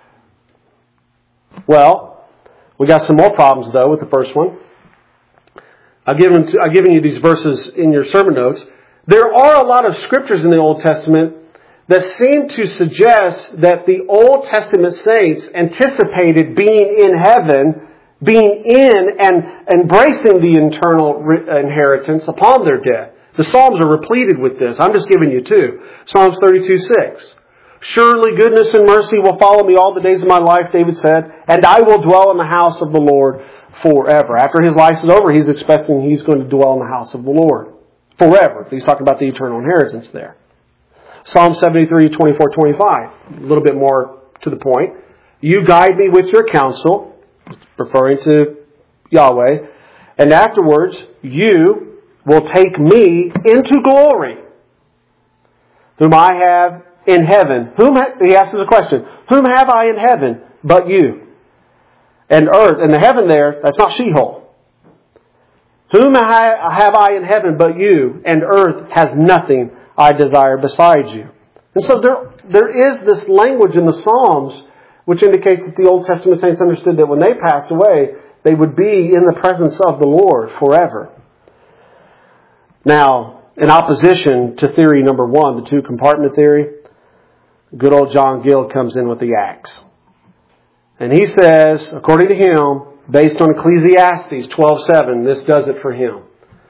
Well, we got some more problems, though, with the first one. I've given, I've given you these verses in your sermon notes. There are a lot of scriptures in the Old Testament that seem to suggest that the Old Testament saints anticipated being in heaven, being in and embracing the eternal inheritance upon their death. The Psalms are repleted with this. I'm just giving you two. Psalms thirty-two six. Surely goodness and mercy will follow me all the days of my life, David said, and I will dwell in the house of the Lord forever. After his life is over, he's expecting he's going to dwell in the house of the Lord forever. He's talking about the eternal inheritance there. Psalm seventy-three, twenty-four, twenty-five. A little bit more to the point. You guide me with your counsel, referring to Yahweh, and afterwards you will take me into glory, whom I have in heaven. Whom ha- he asks a question. Whom have I in heaven but you? And earth, and the heaven there, that's not Sheol. Whom ha- have I in heaven but you? And earth has nothing I desire besides you. And so there, there is this language in the Psalms which indicates that the Old Testament saints understood that when they passed away, they would be in the presence of the Lord forever. Now, in opposition to theory number one, the two compartment theory, good old John Gill comes in with the axe. And he says, according to him, based on Ecclesiastes twelve seven, this does it for him.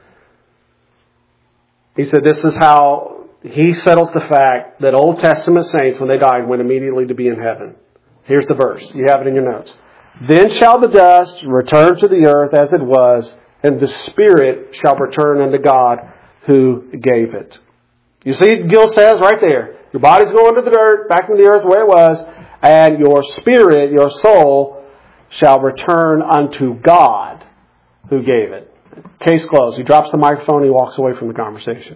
He said this is how he settles the fact that Old Testament saints, when they died, went immediately to be in heaven. Here's the verse. You have it in your notes. Then shall the dust return to the earth as it was, and the spirit shall return unto God who gave it. You see, Gill says right there, your body's going to the dirt, back into the earth where it was, and your spirit, your soul, shall return unto God who gave it. Case closed. He drops the microphone, he walks away from the conversation.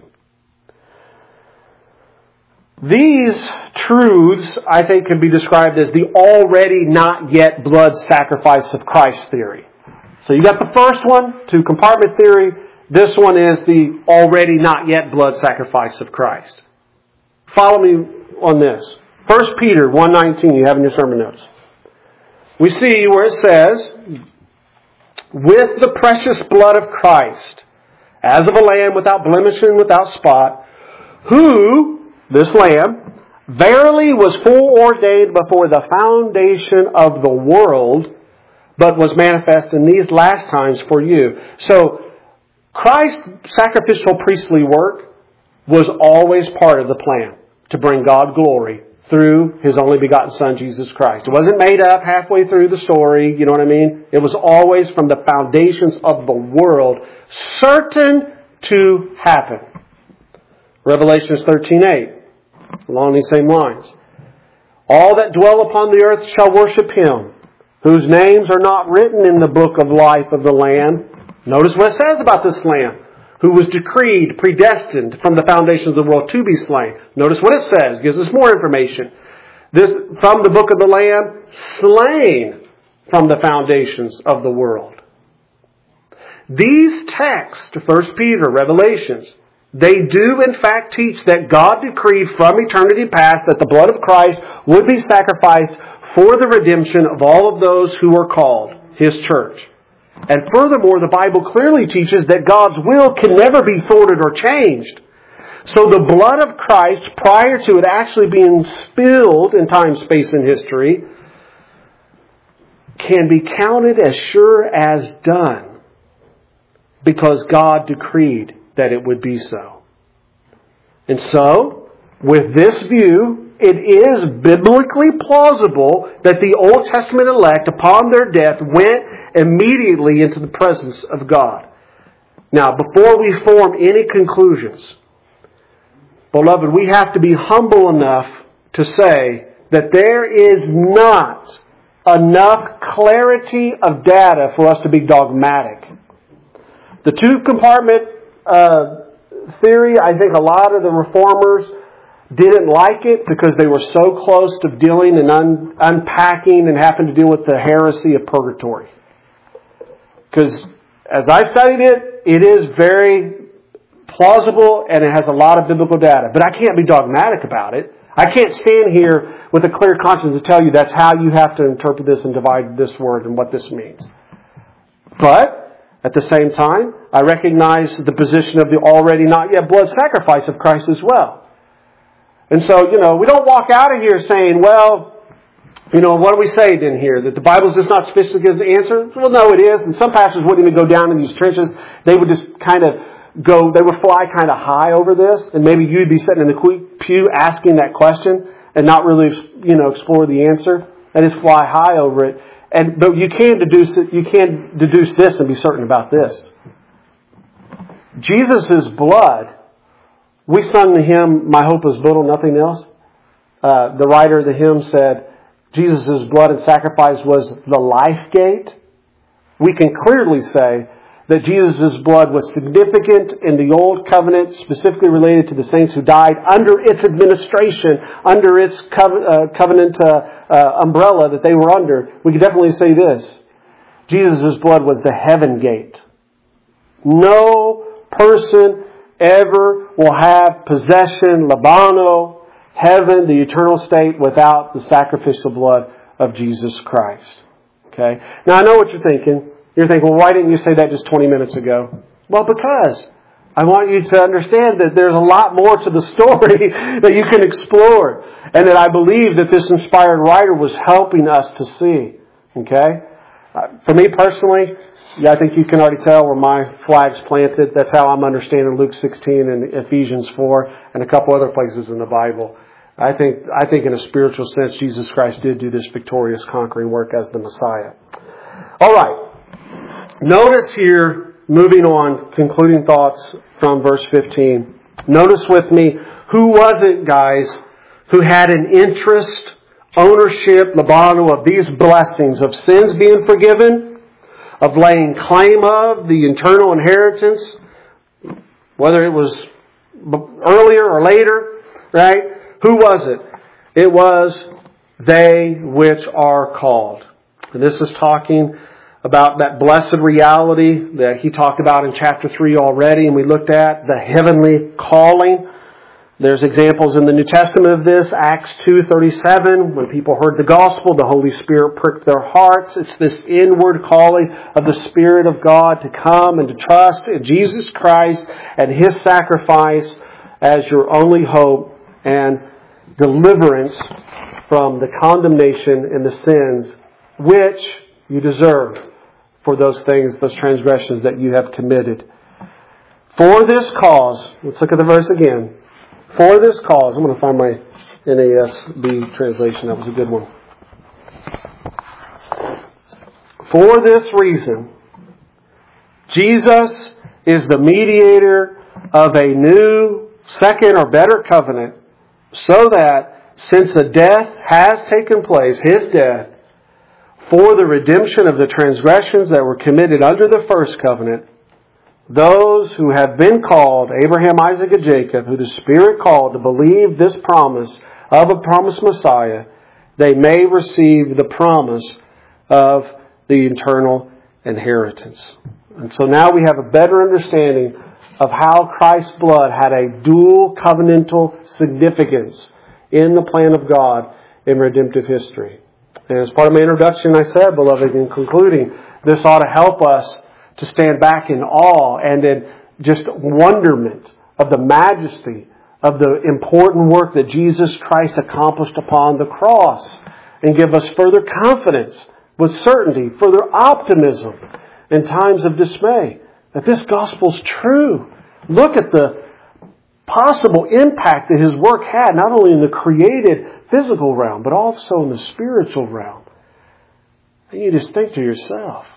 These truths, I think, can be described as the already not yet blood sacrifice of Christ theory. So you got the first one, two compartment theory. This one is the already not yet blood sacrifice of Christ. Follow me on this. First Peter one nineteen, you have in your sermon notes. We see where it says, with the precious blood of Christ, as of a lamb without blemish and without spot, who, this lamb, verily was foreordained before the foundation of the world, but was manifest in these last times for you. So, Christ's sacrificial priestly work was always part of the plan. to bring God glory through His only begotten Son, Jesus Christ. It wasn't made up halfway through the story, you know what I mean? It was always from the foundations of the world, certain to happen. Revelation thirteen eight, along these same lines. All that dwell upon the earth shall worship Him, whose names are not written in the book of life of the Lamb. Notice what it says about this Lamb, who was decreed, predestined from the foundations of the world to be slain. Notice what it says. It gives us more information. This, from the book of the Lamb, slain from the foundations of the world. These texts, First Peter, Revelations, they do in fact teach that God decreed from eternity past that the blood of Christ would be sacrificed for the redemption of all of those who are called His church. And furthermore, the Bible clearly teaches that God's will can never be thwarted or changed. So the blood of Christ, prior to it actually being spilled in time, space, and history, can be counted as sure as done because God decreed that it would be so. And so, with this view, it is biblically plausible that the Old Testament elect, upon their death, went immediately into the presence of God. Now, before we form any conclusions, beloved, we have to be humble enough to say that there is not enough clarity of data for us to be dogmatic. The two-compartment uh, theory, I think a lot of the reformers didn't like it because they were so close to dealing and un- unpacking and having to deal with the heresy of purgatory. Because as I studied it, it is very plausible and it has a lot of biblical data. But I can't be dogmatic about it. I can't stand here with a clear conscience to tell you that's how you have to interpret this and divide this word and what this means. But at the same time, I recognize the position of the already not yet blood sacrifice of Christ as well. And so, you know, we don't walk out of here saying, well, you know, what do we say then here? That the Bible is just not sufficient to give the answer? Well, no, it is. And some pastors wouldn't even go down in these trenches. They would just kind of go, they would fly kind of high over this. And maybe you'd be sitting in the pew asking that question and not really, you know, explore the answer. And just fly high over it. And, but you can deduce it, you can deduce this and be certain about this. Jesus' blood, we sung the hymn, My Hope Is Built on Nothing Else. Uh, the writer of the hymn said, Jesus' blood and sacrifice was the life gate. We can clearly say that Jesus' blood was significant in the Old Covenant, specifically related to the saints who died under its administration, under its covenant uh, uh, umbrella that they were under. We can definitely say this. Jesus' blood was the heaven gate. No person ever will have possession, Labano, heaven, the eternal state, without the sacrificial blood of Jesus Christ. Okay? Now I know what you're thinking. You're thinking, well, why didn't you say that just twenty minutes ago? Well, because I want you to understand that there's a lot more to the story that you can explore. And that I believe that this inspired writer was helping us to see. Okay? Uh, for me personally, yeah, I think you can already tell where my flag's planted. That's how I'm understanding Luke sixteen and Ephesians four and a couple other places in the Bible. I think, I think in a spiritual sense, Jesus Christ did do this victorious conquering work as the Messiah. All right. Notice here, moving on, concluding thoughts from verse fifteen. Notice with me, who was it, guys, who had an interest, ownership, labano, of these blessings, of sins being forgiven, of laying claim of the eternal inheritance, whether it was earlier or later, right? Who was it? It was they which are called. And this is talking about that blessed reality that he talked about in chapter three already, and we looked at the heavenly calling. There's examples in the New Testament of this. Acts two thirty-seven, when people heard the gospel, the Holy Spirit pricked their hearts. It's this inward calling of the Spirit of God to come and to trust in Jesus Christ and His sacrifice as your only hope and deliverance from the condemnation and the sins which you deserve for those things, those transgressions that you have committed. For this cause, let's look at the verse again. For this cause, I'm going to find my N A S B translation. That was a good one. For this reason, Jesus is the mediator of a new, second or better covenant, so that since a death has taken place, His death, for the redemption of the transgressions that were committed under the first covenant, those who have been called, Abraham, Isaac, and Jacob, who the Spirit called to believe this promise of a promised Messiah, they may receive the promise of the eternal inheritance. And so now we have a better understanding of how Christ's blood had a dual covenantal significance in the plan of God in redemptive history. And as part of my introduction, I said, beloved, in concluding, this ought to help us to stand back in awe and in just wonderment of the majesty of the important work that Jesus Christ accomplished upon the cross, and give us further confidence with certainty, further optimism in times of dismay, that this gospel's true. Look at the possible impact that His work had, not only in the created physical realm, but also in the spiritual realm. And you just think to yourself,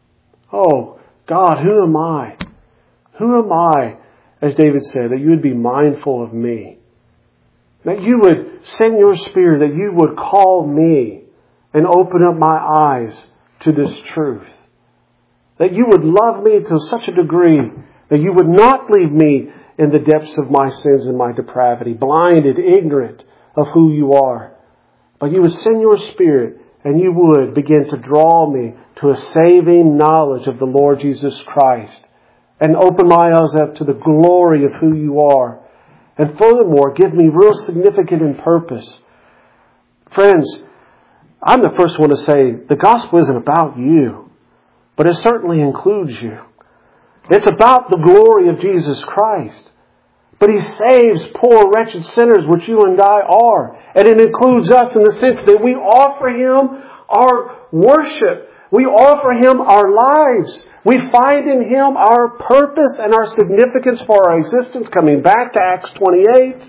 oh, God, who am I? Who am I, as David said, that you would be mindful of me? That you would send your Spirit, that you would call me and open up my eyes to this truth. That you would love me to such a degree that you would not leave me in the depths of my sins and my depravity, blinded, ignorant of who you are. But you would send your Spirit and you would begin to draw me to a saving knowledge of the Lord Jesus Christ, and open my eyes up to the glory of who you are. And furthermore, give me real significance and purpose. Friends, I'm the first one to say the gospel isn't about you, but it certainly includes you. It's about the glory of Jesus Christ. But He saves poor, wretched sinners, which you and I are. And it includes us in the sense that we offer Him our worship. We offer Him our lives. We find in Him our purpose and our significance for our existence, coming back to Acts twenty-eight.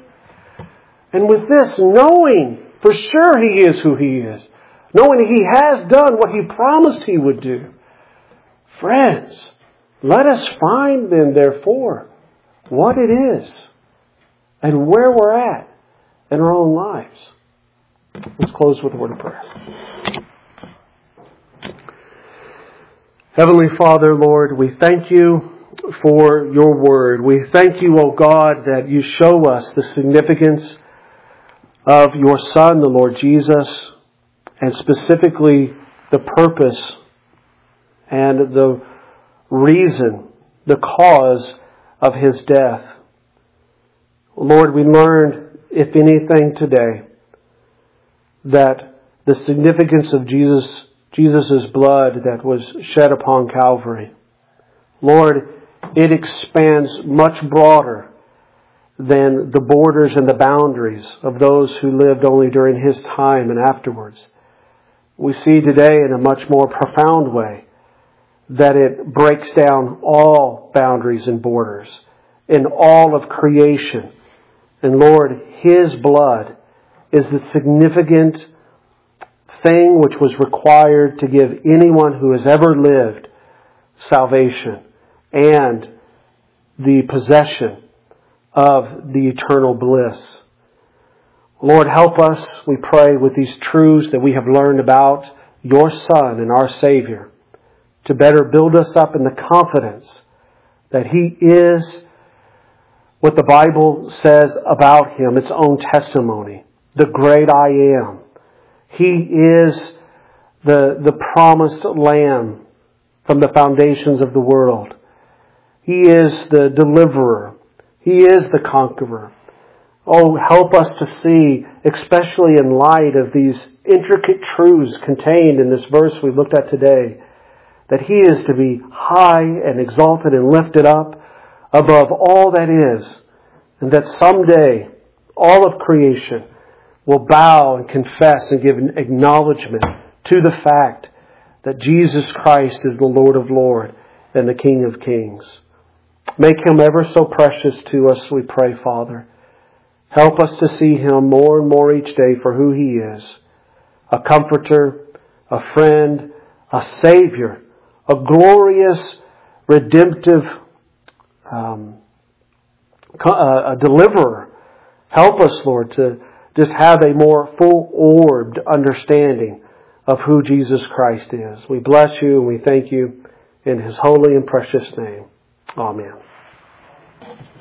And with this, knowing for sure He is who He is, knowing He has done what He promised He would do. Friends, let us find then, therefore, what it is and where we're at in our own lives. Let's close with a word of prayer. Heavenly Father, Lord, we thank You for Your Word. We thank You, O God, that You show us the significance of Your Son, the Lord Jesus, and specifically the purpose and the reason, the cause of His death. Lord, we learned, if anything today, that the significance of Jesus, Jesus' blood that was shed upon Calvary, Lord, it expands much broader than the borders and the boundaries of those who lived only during His time and afterwards. We see today in a much more profound way that it breaks down all boundaries and borders in all of creation. And Lord, His blood is the significant thing which was required to give anyone who has ever lived salvation and the possession of the eternal bliss. Lord, help us, we pray, with these truths that we have learned about Your Son and our Savior, to better build us up in the confidence that He is what the Bible says about Him, its own testimony, the great I Am. He is the, the promised Lamb from the foundations of the world. He is the deliverer. He is the conqueror. Oh, help us to see, especially in light of these intricate truths contained in this verse we looked at today, that He is to be high and exalted and lifted up above all that is, and that someday all of creation will bow and confess and give an acknowledgement to the fact that Jesus Christ is the Lord of Lords and the King of Kings. Make Him ever so precious to us, we pray, Father. Help us to see Him more and more each day for who He is. A comforter, a friend, a Savior, a glorious, redemptive, um, a deliverer. Help us, Lord, to just have a more full-orbed understanding of who Jesus Christ is. We bless You and we thank You in His holy and precious name. Amen.